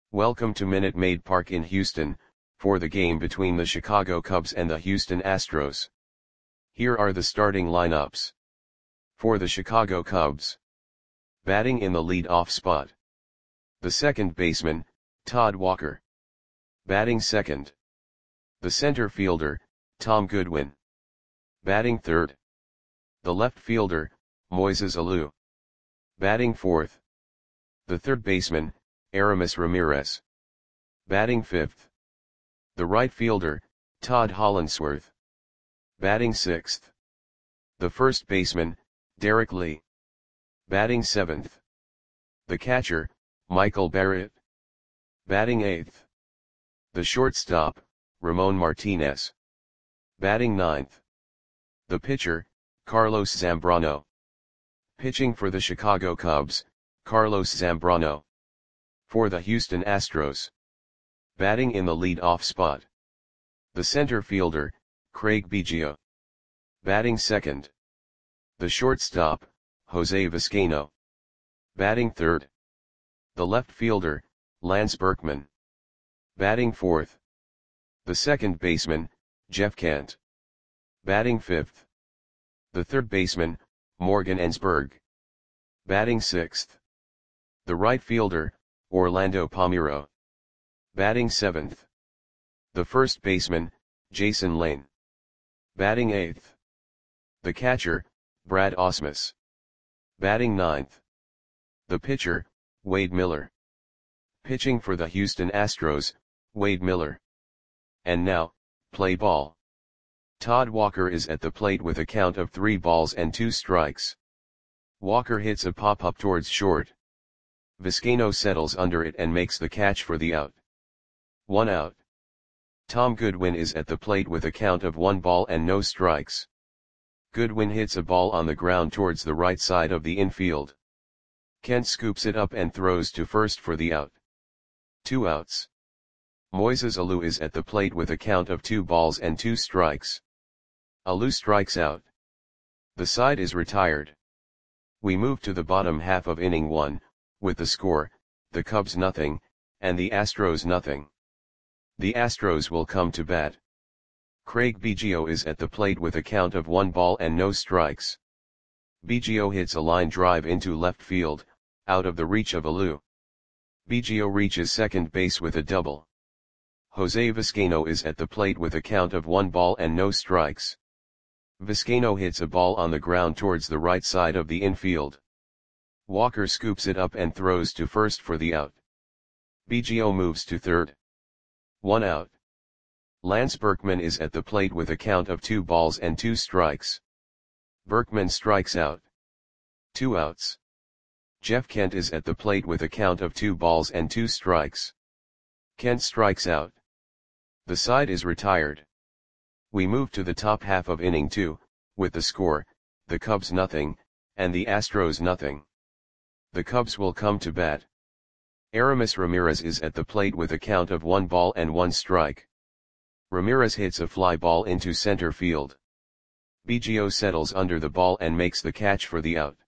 Welcome to Minute Maid Park in Houston, for the game between the Chicago Cubs and the Houston Astros. Here are the starting lineups. For the Chicago Cubs. Batting in the lead-off spot. The second baseman, Todd Walker. Batting second. The center fielder, Tom Goodwin. Batting third. The left fielder, Moises Alou. Batting fourth. The third baseman, Aramis Ramirez. Batting fifth. The right fielder, Todd Hollandsworth. Batting sixth. The first baseman, Derek Lee. Batting seventh. The catcher, Michael Barrett. Batting eighth. The shortstop, Ramon Martinez. Batting ninth. The pitcher, Carlos Zambrano. Pitching for the Chicago Cubs, Carlos Zambrano. For the Houston Astros. Batting in the lead-off spot. The center fielder, Craig Biggio. Batting second. The shortstop, Jose Vizcaino. Batting third. The left fielder, Lance Berkman. Batting fourth. The second baseman, Jeff Kent. Batting fifth. The third baseman, Morgan Ensberg. Batting sixth. The right fielder, Orlando Palmeiro. Batting seventh. The first baseman, Jason Lane. Batting eighth. The catcher, Brad Ausmus. Batting ninth. The pitcher, Wade Miller. Pitching for the Houston Astros, Wade Miller. And now, play ball. Todd Walker is at the plate with a count of 3 balls and 2 strikes. Walker hits a pop-up towards short. Vizcaino settles under it and makes the catch for the out. 1 out. Tom Goodwin is at the plate with a count of 1 ball and no strikes. Goodwin hits a ball on the ground towards the right side of the infield. Kent scoops it up and throws to first for the out. 2 outs. Moises Alou is at the plate with a count of 2 balls and 2 strikes. Alou strikes out. The side is retired. We move to the bottom half of inning 1, with the score, the Cubs 0, and the Astros 0. The Astros will come to bat. Craig Biggio is at the plate with a count of 1 ball and no strikes. Biggio hits a line drive into left field, out of the reach of Alou. Biggio reaches second base with a double. Jose Vizcaino is at the plate with a count of 1 ball and no strikes. Vizcaino hits a ball on the ground towards the right side of the infield. Walker scoops it up and throws to first for the out. Biggio moves to third. 1 out. Lance Berkman is at the plate with a count of 2 balls and 2 strikes. Berkman strikes out. 2 outs. Jeff Kent is at the plate with a count of 2 balls and 2 strikes. Kent strikes out. The side is retired. We move to the top half of inning 2, with the score, the Cubs 0, and the Astros 0. The Cubs will come to bat. Aramis Ramirez is at the plate with a count of 1 ball and 1 strike. Ramirez hits a fly ball into center field. Biggio settles under the ball and makes the catch for the out.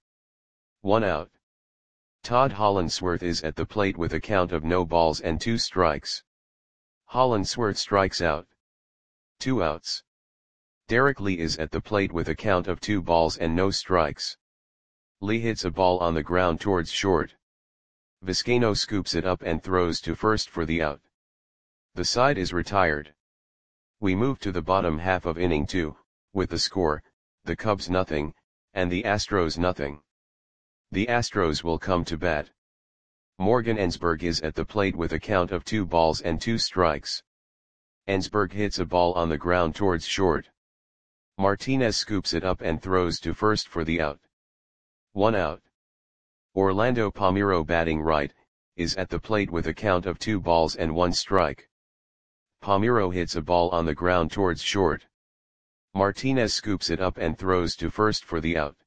1 out. Todd Hollandsworth is at the plate with a count of no balls and 2 strikes. Hollandsworth strikes out. 2 outs. Derek Lee is at the plate with a count of 2 balls and no strikes. Lee hits a ball on the ground towards short. Vizcaino scoops it up and throws to first for the out. The side is retired. We move to the bottom half of inning 2, with the score, the Cubs 0, and the Astros 0. The Astros will come to bat. Morgan Ensberg is at the plate with a count of 2 balls and 2 strikes. Ensberg hits a ball on the ground towards short. Martinez scoops it up and throws to first for the out. 1 out. Orlando Palmeiro, batting right, is at the plate with a count of 2 balls and 1 strike. Palmeiro hits a ball on the ground towards short. Martinez scoops it up and throws to first for the out.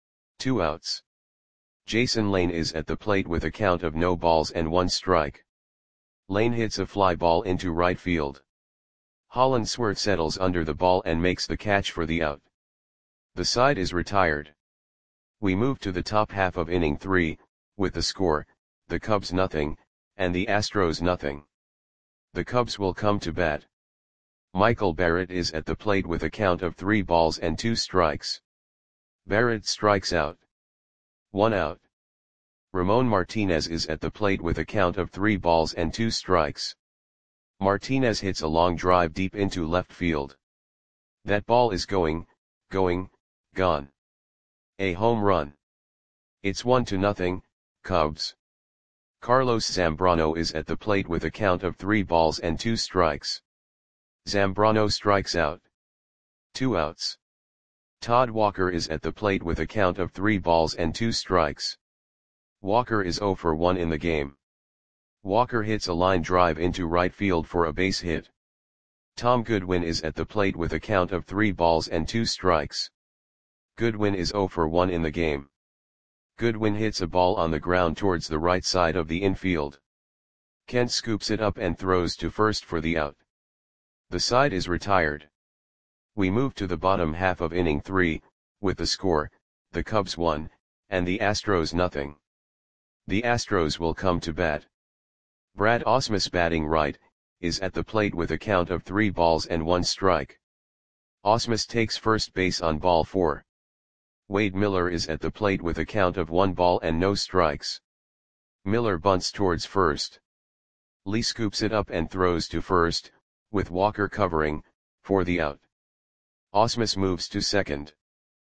2 outs. Jason Lane is at the plate with a count of no balls and 1 strike. Lane hits a fly ball into right field. Hollandsworth settles under the ball and makes the catch for the out. The side is retired. We move to the top half of inning 3, with the score, the Cubs 0, and the Astros nothing. The Cubs will come to bat. Michael Barrett is at the plate with a count of 3 balls and 2 strikes. Barrett strikes out. 1 out. Ramon Martinez is at the plate with a count of 3 balls and 2 strikes. Martinez hits a long drive deep into left field. That ball is going, gone. A home run. It's 1-0, Cubs. Carlos Zambrano is at the plate with a count of 3 balls and 2 strikes. Zambrano strikes out. 2 outs. Todd Walker is at the plate with a count of 3 balls and 2 strikes. Walker is 0 for 1 in the game. Walker hits a line drive into right field for a base hit. Tom Goodwin is at the plate with a count of 3 balls and 2 strikes. Goodwin is 0 for 1 in the game. Goodwin hits a ball on the ground towards the right side of the infield. Kent scoops it up and throws to first for the out. The side is retired. We move to the bottom half of inning 3, with the score, the Cubs 1, and the Astros nothing. The Astros will come to bat. Brad Ausmus, batting right, is at the plate with a count of 3 balls and 1 strike. Ausmus takes first base on ball 4. Wade Miller is at the plate with a count of 1 ball and no strikes. Miller bunts towards first. Lee scoops it up and throws to first, with Walker covering, for the out. Ausmus moves to second.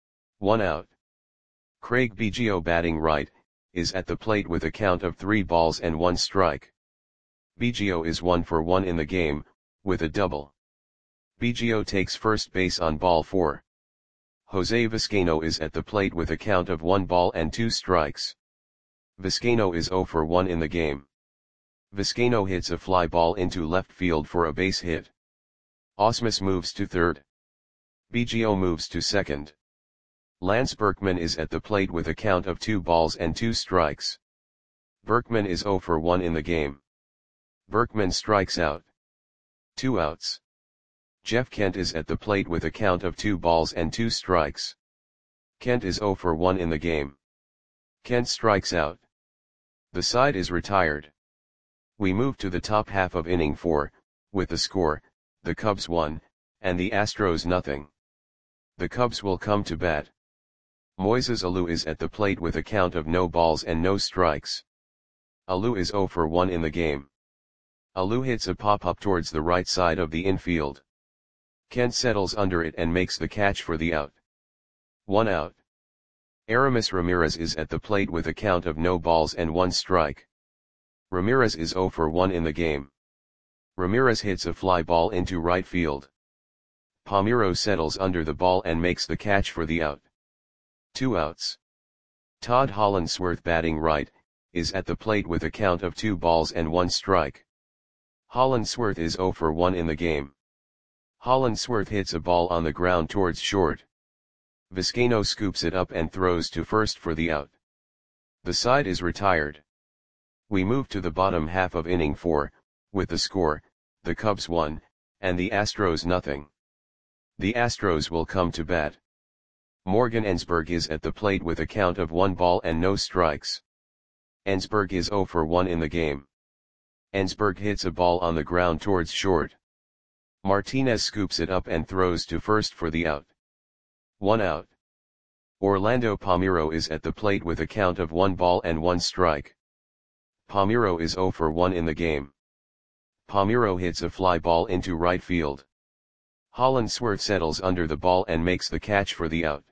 1 out. Craig Biggio, batting right, is at the plate with a count of 3 balls and 1 strike. Biggio is 1 for 1 in the game, with a double. Biggio takes first base on ball 4. Jose Vizcaino is at the plate with a count of 1 ball and 2 strikes. Vizcaino is 0 for 1 in the game. Vizcaino hits a fly ball into left field for a base hit. Ausmus moves to third. Biggio moves to second. Lance Berkman is at the plate with a count of 2 balls and 2 strikes. Berkman is 0 for 1 in the game. Berkman strikes out. 2 outs. Jeff Kent is at the plate with a count of 2 balls and 2 strikes. Kent is 0 for 1 in the game. Kent strikes out. The side is retired. We move to the top half of inning 4, with the score, the Cubs 1, and the Astros nothing. The Cubs will come to bat. Moises Alou is at the plate with a count of no balls and no strikes. Alou is 0 for 1 in the game. Alou hits a pop-up towards the right side of the infield. Kent settles under it and makes the catch for the out. 1 out. Aramis Ramirez is at the plate with a count of no balls and 1 strike. Ramirez is 0 for 1 in the game. Ramirez hits a fly ball into right field. Palmeiro settles under the ball and makes the catch for the out. 2 outs. Todd Hollandsworth, batting right, is at the plate with a count of 2 balls and 1 strike. Hollandsworth is 0 for 1 in the game. Hollandsworth hits a ball on the ground towards short. Vizcaino scoops it up and throws to first for the out. The side is retired. We move to the bottom half of inning 4, with the score, the Cubs 1, and the Astros nothing. The Astros will come to bat. Morgan Ensberg is at the plate with a count of 1 ball and no strikes. Ensberg is 0 for 1 in the game. Ensberg hits a ball on the ground towards short. Martinez scoops it up and throws to first for the out. 1 out. Orlando Palmeiro is at the plate with a count of 1 ball and 1 strike. Palmeiro is 0 for 1 in the game. Palmeiro hits a fly ball into right field. Hollandsworth settles under the ball and makes the catch for the out.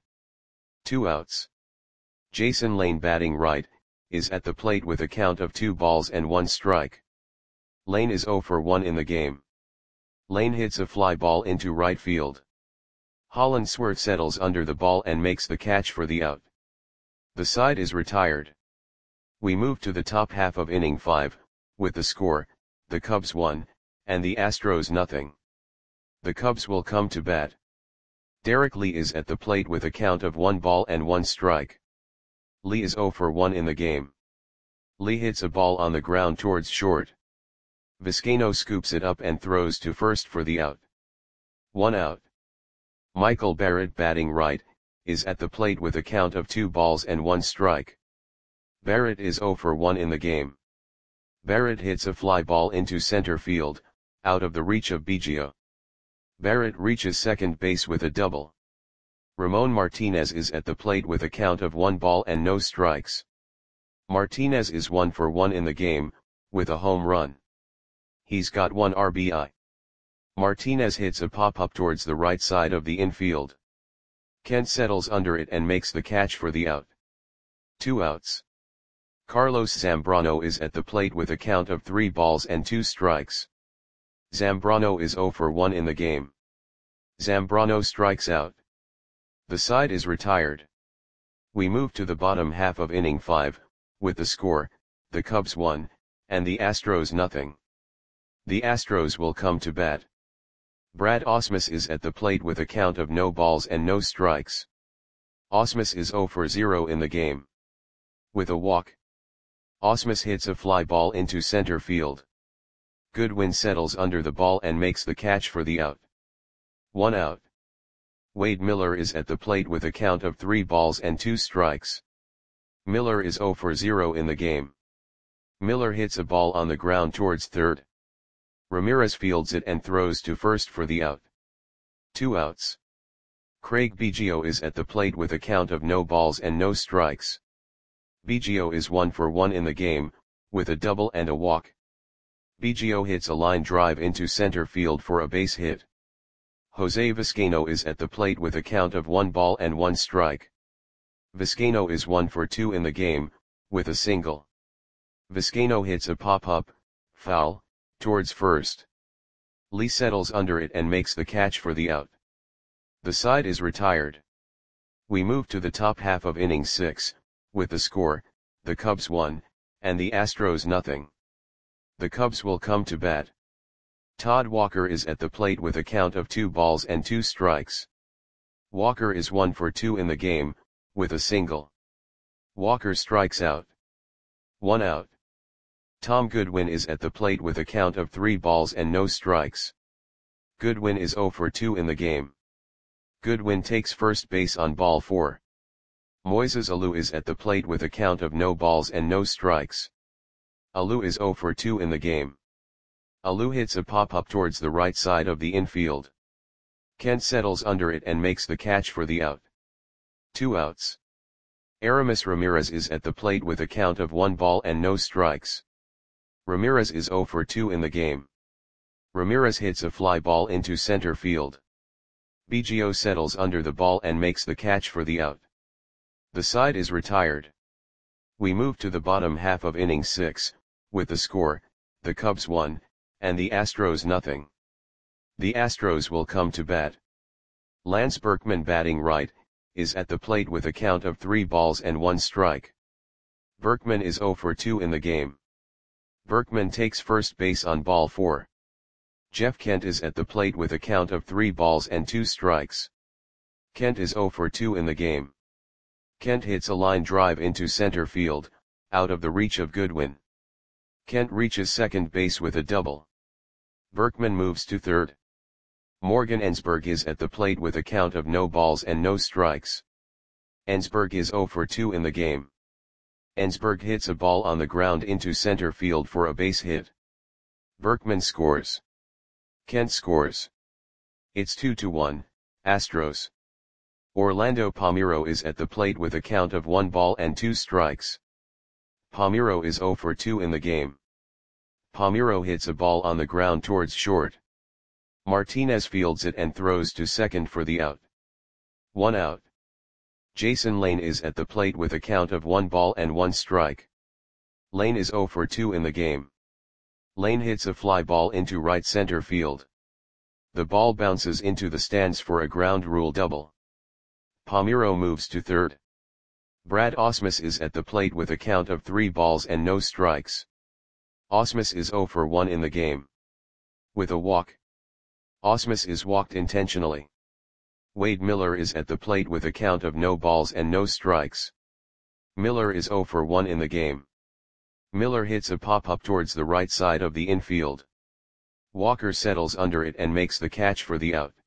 2 outs. Jason Lane, batting right, is at the plate with a count of 2 balls and 1 strike. Lane is 0 for 1 in the game. Lane hits a fly ball into right field. Hollandsworth settles under the ball and makes the catch for the out. The side is retired. We move to the top half of inning 5, with the score, the Cubs 1, and the Astros nothing. The Cubs will come to bat. Derek Lee is at the plate with a count of 1 ball and 1 strike. Lee is 0 for 1 in the game. Lee hits a ball on the ground towards short. Vizcaino scoops it up and throws to first for the out. 1 out. Michael Barrett, batting right, is at the plate with a count of 2 balls and 1 strike. Barrett is 0 for 1 in the game. Barrett hits a fly ball into center field, out of the reach of Biggio. Barrett reaches second base with a double. Ramon Martinez is at the plate with a count of 1 ball and no strikes. Martinez is 1 for 1 in the game, with a home run. He's got 1 RBI. Martinez hits a pop-up towards the right side of the infield. Kent settles under it and makes the catch for the out. 2 outs. Carlos Zambrano is at the plate with a count of 3 balls and 2 strikes. Zambrano is 0 for 1 in the game. Zambrano strikes out. The side is retired. We move to the bottom half of inning 5, with the score, the Cubs 1, and the Astros nothing. The Astros will come to bat. Brad Ausmus is at the plate with a count of no balls and no strikes. Ausmus is 0 for 0 in the game. With a walk, Ausmus hits a fly ball into center field. Goodwin settles under the ball and makes the catch for the out. 1 out. Wade Miller is at the plate with a count of 3 balls and 2 strikes. Miller is 0 for 0 in the game. Miller hits a ball on the ground towards third. Ramirez fields it and throws to first for the out. 2 outs. Craig Biggio is at the plate with a count of no balls and no strikes. Biggio is 1 for 1 in the game, with a double and a walk. Biggio hits a line drive into center field for a base hit. Jose Vizcaino is at the plate with a count of 1 ball and 1 strike. Vizcaino is 1 for 2 in the game, with a single. Vizcaino hits a pop-up, foul, towards first. Lee settles under it and makes the catch for the out. The side is retired. We move to the top half of inning 6, with the score, the Cubs 1, and the Astros nothing. The Cubs will come to bat. Todd Walker is at the plate with a count of 2 balls and 2 strikes. Walker is 1 for 2 in the game, with a single. Walker strikes out. 1 out. Tom Goodwin is at the plate with a count of 3 balls and no strikes. Goodwin is 0 for 2 in the game. Goodwin takes first base on ball 4. Moises Alou is at the plate with a count of no balls and no strikes. Alou is 0 for 2 in the game. Alou hits a pop-up towards the right side of the infield. Kent settles under it and makes the catch for the out. 2 outs. Aramis Ramirez is at the plate with a count of 1 ball and no strikes. Ramirez is 0 for 2 in the game. Ramirez hits a fly ball into center field. Biggio settles under the ball and makes the catch for the out. The side is retired. We move to the bottom half of inning 6, with the score, the Cubs 1, and the Astros nothing. The Astros will come to bat. Lance Berkman batting right, is at the plate with a count of 3 balls and 1 strike. Berkman is 0 for 2 in the game. Berkman takes first base on ball 4. Jeff Kent is at the plate with a count of 3 balls and 2 strikes. Kent is 0 for 2 in the game. Kent hits a line drive into center field, out of the reach of Goodwin. Kent reaches second base with a double. Berkman moves to third. Morgan Ensberg is at the plate with a count of no balls and no strikes. Ensberg is 0 for 2 in the game. Ensberg hits a ball on the ground into center field for a base hit. Berkman scores. Kent scores. It's 2-1, Astros. Orlando Palmeiro is at the plate with a count of 1 ball and 2 strikes. Palmeiro is 0 for 2 in the game. Palmeiro hits a ball on the ground towards short. Martinez fields it and throws to second for the out. 1 out. Jason Lane is at the plate with a count of 1 ball and 1 strike. Lane is 0 for 2 in the game. Lane hits a fly ball into right center field. The ball bounces into the stands for a ground rule double. Palmeiro moves to third. Brad Ausmus is at the plate with a count of 3 balls and no strikes. Ausmus is 0 for 1 in the game. With a walk. Ausmus is walked intentionally. Wade Miller is at the plate with a count of no balls and no strikes. Miller is 0 for 1 in the game. Miller hits a pop-up towards the right side of the infield. Walker settles under it and makes the catch for the out.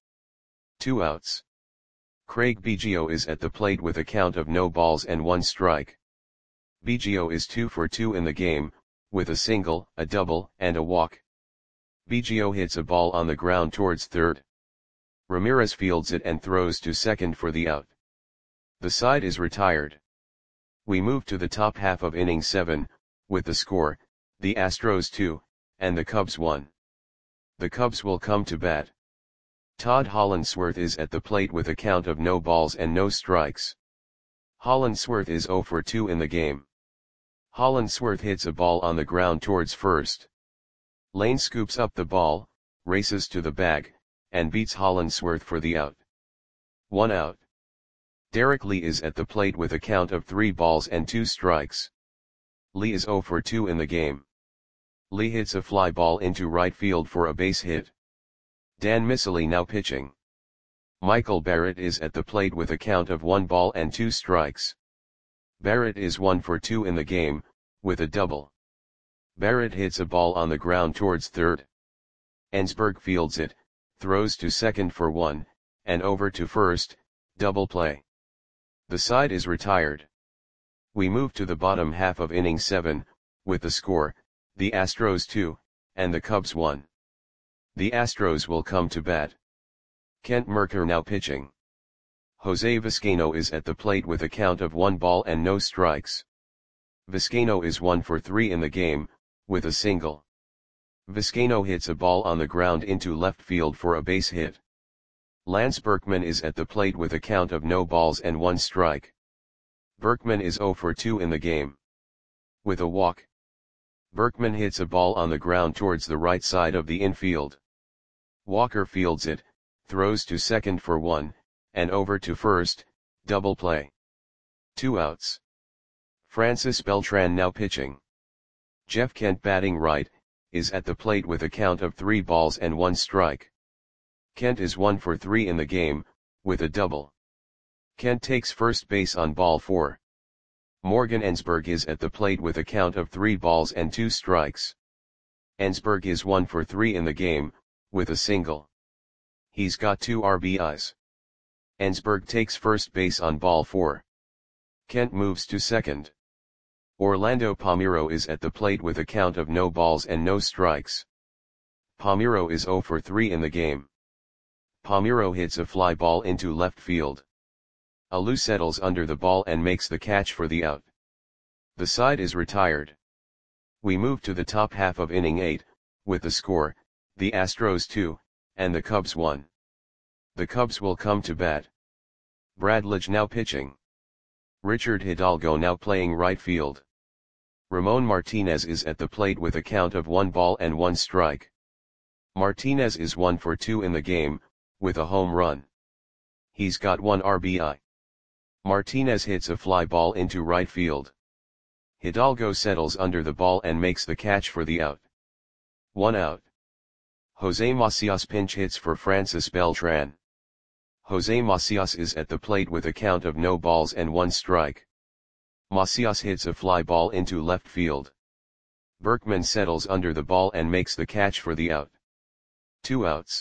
2 outs. Craig Biggio is at the plate with a count of no balls and 1 strike. Biggio is 2 for 2 in the game, with a single, a double, and a walk. Biggio hits a ball on the ground towards third. Ramirez fields it and throws to second for the out. The side is retired. We move to the top half of inning 7, with the score, the Astros 2, and the Cubs 1. The Cubs will come to bat. Todd Hollandsworth is at the plate with a count of no balls and no strikes. Hollandsworth is 0 for 2 in the game. Hollandsworth hits a ball on the ground towards first. Lane scoops up the ball, races to the bag, and beats Hollandsworth for the out. 1 out. Derek Lee is at the plate with a count of 3 balls and 2 strikes. Lee is 0 for 2 in the game. Lee hits a fly ball into right field for a base hit. Dan Miceli now pitching. Michael Barrett is at the plate with a count of 1 ball and 2 strikes. Barrett is 1 for 2 in the game, with a double. Barrett hits a ball on the ground towards third. Ensberg fields it, throws to second for 1, and over to first, double play. The side is retired. We move to the bottom half of inning 7, with the score, the Astros 2, and the Cubs 1. The Astros will come to bat. Kent Mercker now pitching. Jose Vizcaino is at the plate with a count of 1 ball and no strikes. Vizcaino is 1 for 3 in the game, with a single. Vizcaino hits a ball on the ground into left field for a base hit. Lance Berkman is at the plate with a count of no balls and 1 strike. Berkman is 0 for 2 in the game. With a walk. Berkman hits a ball on the ground towards the right side of the infield. Walker fields it, throws to second for 1, and over to first, double play. 2 outs. Francis Beltran now pitching. Jeff Kent batting right, is at the plate with a count of 3 balls and 1 strike. Kent is 1 for 3 in the game, with a double. Kent takes first base on ball 4. Morgan Ensberg is at the plate with a count of 3 balls and 2 strikes. Ensberg is 1 for 3 in the game, with a single. He's got 2 RBIs. Ensberg takes first base on ball 4. Kent moves to second. Orlando Palmeiro is at the plate with a count of no balls and no strikes. Palmeiro is 0 for 3 in the game. Palmeiro hits a fly ball into left field. Alou settles under the ball and makes the catch for the out. The side is retired. We move to the top half of inning 8, with the score, the Astros 2, and the Cubs 1. The Cubs will come to bat. Brad Lidge now pitching. Richard Hidalgo now playing right field. Ramon Martinez is at the plate with a count of 1 ball and 1 strike. Martinez is 1 for 2 in the game, with a home run. He's got 1 RBI. Martinez hits a fly ball into right field. Hidalgo settles under the ball and makes the catch for the out. 1 out. Jose Macias pinch hits for Francis Beltran. Jose Macias is at the plate with a count of no balls and 1 strike. Macias hits a fly ball into left field. Berkman settles under the ball and makes the catch for the out. 2 outs.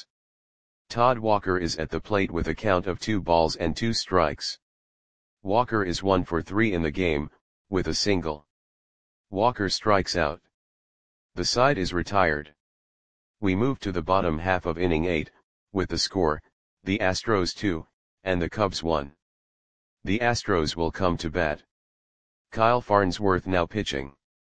Todd Walker is at the plate with a count of 2 balls and 2 strikes. Walker is 1 for 3 in the game, with a single. Walker strikes out. The side is retired. We move to the bottom half of inning 8, with the score, the Astros 2, and the Cubs 1. The Astros will come to bat. Kyle Farnsworth now pitching.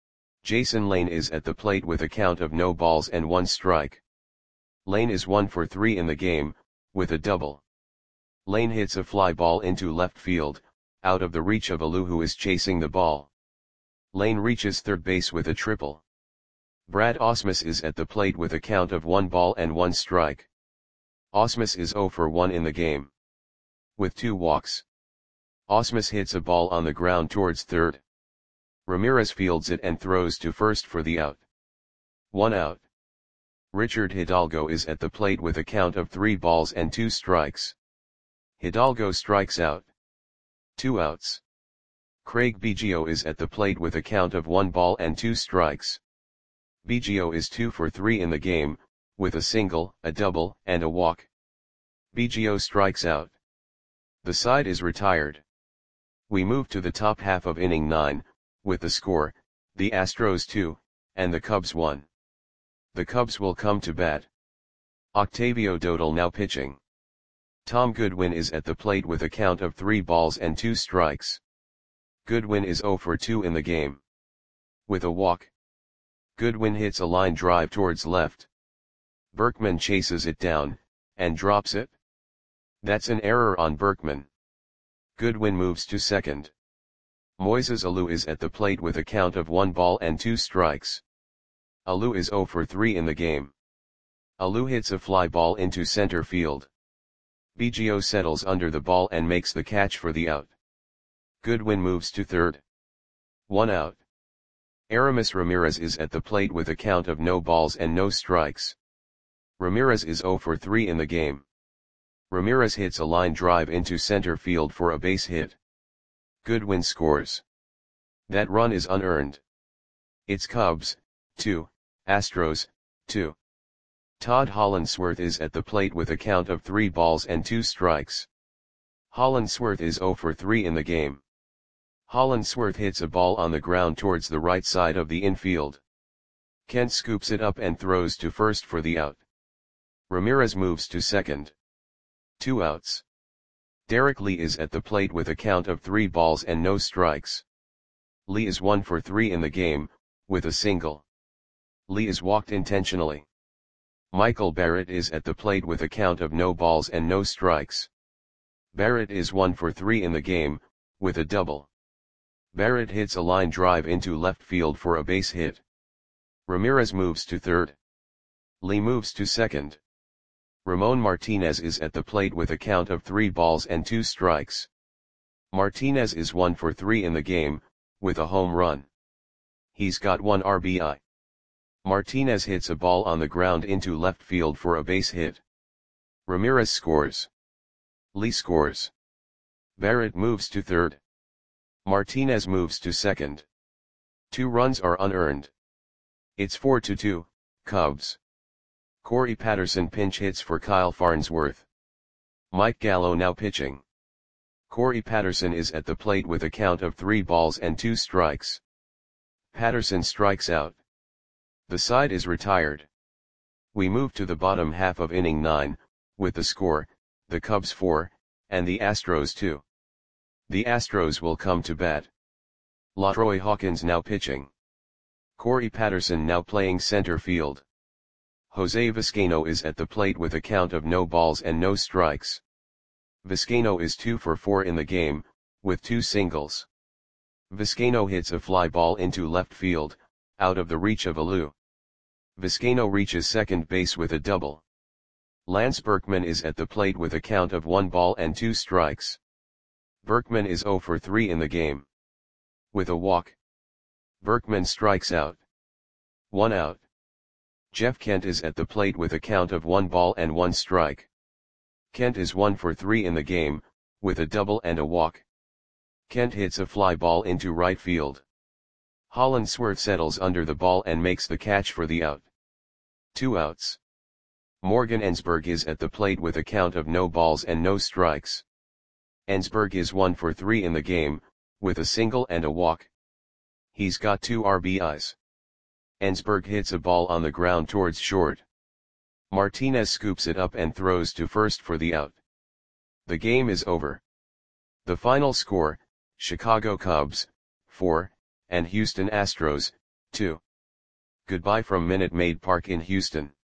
Jason Lane is at the plate with a count of no balls and 1 strike. Lane is 1 for 3 in the game, with a double. Lane hits a fly ball into left field, out of the reach of Alou who is chasing the ball. Lane reaches third base with a triple. Brad Ausmus is at the plate with a count of 1 ball and 1 strike. Ausmus is 0 for 1 in the game. With 2 walks. Ausmus hits a ball on the ground towards third. Ramirez fields it and throws to first for the out. 1 out. Richard Hidalgo is at the plate with a count of 3 balls and 2 strikes. Hidalgo strikes out. 2 outs. Craig Biggio is at the plate with a count of 1 ball and 2 strikes. Biggio is 2 for 3 in the game, with a single, a double, and a walk. Biggio strikes out. The side is retired. We move to the top half of inning 9, with the score, the Astros 2, and the Cubs won. The Cubs will come to bat. Octavio Dotel now pitching. Tom Goodwin is at the plate with a count of 3 balls and 2 strikes. Goodwin is 0 for 2 in the game. With a walk, Goodwin hits a line drive towards left. Berkman chases it down, and drops it. That's an error on Berkman. Goodwin moves to second. Moises Alou is at the plate with a count of 1 ball and 2 strikes. Alou is 0 for 3 in the game. Alou hits a fly ball into center field. Biggio settles under the ball and makes the catch for the out. Goodwin moves to third. 1 out. Aramis Ramirez is at the plate with a count of no balls and no strikes. Ramirez is 0 for 3 in the game. Ramirez hits a line drive into center field for a base hit. Goodwin scores. That run is unearned. It's Cubs, 2, Astros, 2. Todd Hollandsworth is at the plate with a count of 3 balls and 2 strikes. Hollandsworth is 0 for 3 in the game. Hollandsworth hits a ball on the ground towards the right side of the infield. Kent scoops it up and throws to first for the out. Ramirez moves to second. 2 outs. Derek Lee is at the plate with a count of 3 balls and no strikes. Lee is 1 for 3 in the game, with a single. Lee is walked intentionally. Michael Barrett is at the plate with a count of no balls and no strikes. Barrett is 1 for 3 in the game, with a double. Barrett hits a line drive into left field for a base hit. Ramirez moves to third. Lee moves to second. Ramon Martinez is at the plate with a count of 3 balls and 2 strikes. Martinez is 1 for 3 in the game, with a home run. He's got 1 RBI. Martinez hits a ball on the ground into left field for a base hit. Ramirez scores. Lee scores. Barrett moves to third. Martinez moves to second. 2 runs are unearned. It's 4-2, Cubs. Corey Patterson pinch hits for Kyle Farnsworth. Mike Gallo now pitching. Corey Patterson is at the plate with a count of 3 balls and 2 strikes. Patterson strikes out. The side is retired. We move to the bottom half of inning 9, with the score, the Cubs 4, and the Astros 2. The Astros will come to bat. LaTroy Hawkins now pitching. Corey Patterson now playing center field. Jose Vizcaino is at the plate with a count of no balls and no strikes. Vizcaino is 2 for 4 in the game, with 2 singles. Vizcaino hits a fly ball into left field, out of the reach of Alou. Vizcaino reaches second base with a double. Lance Berkman is at the plate with a count of 1 ball and 2 strikes. Berkman is 0 for 3 in the game. With a walk, Berkman strikes out. 1 out. Jeff Kent is at the plate with a count of 1 ball and 1 strike. Kent is 1 for 3 in the game, with a double and a walk. Kent hits a fly ball into right field. Hollandsworth settles under the ball and makes the catch for the out. 2 outs. Morgan Ensberg is at the plate with a count of no balls and no strikes. Ensberg is 1 for 3 in the game, with a single and a walk. He's got 2 RBIs. Ensberg hits a ball on the ground towards short. Martinez scoops it up and throws to first for the out. The game is over. The final score, Chicago Cubs, 4, and Houston Astros, 2. Goodbye from Minute Maid Park in Houston.